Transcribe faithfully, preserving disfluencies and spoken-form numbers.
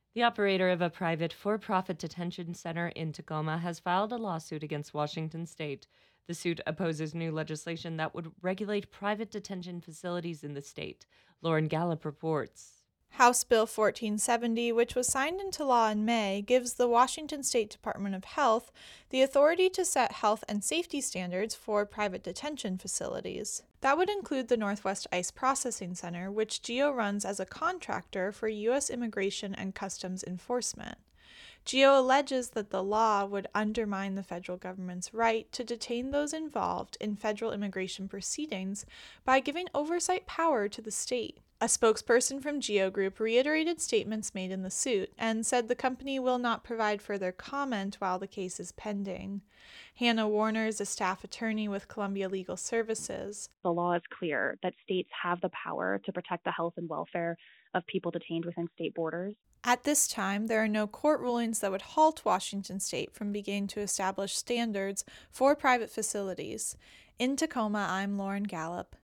The operator of a private for profit detention center in Tacoma has filed a lawsuit against Washington state. The suit opposes new legislation that would regulate private detention facilities in the state. Lauren Gallup reports. House Bill fourteen seventy, which was signed into law in May, gives the Washington State Department of Health the authority to set health and safety standards for private detention facilities. That would include the Northwest ICE Processing Center, which GEO runs as a contractor for U S Immigration and Customs Enforcement. GEO alleges that the law would undermine the federal government's right to detain those involved in federal immigration proceedings by giving oversight power to the state. A spokesperson from GEO Group reiterated statements made in the suit and said the company will not provide further comment while the case is pending. Hannah Warner is a staff attorney with Columbia Legal Services. The law is clear that states have the power to protect the health and welfare of people detained within state borders. At this time, there are no court rulings that would halt Washington state from beginning to establish standards for private facilities. In Tacoma, I'm Lauren Gallup.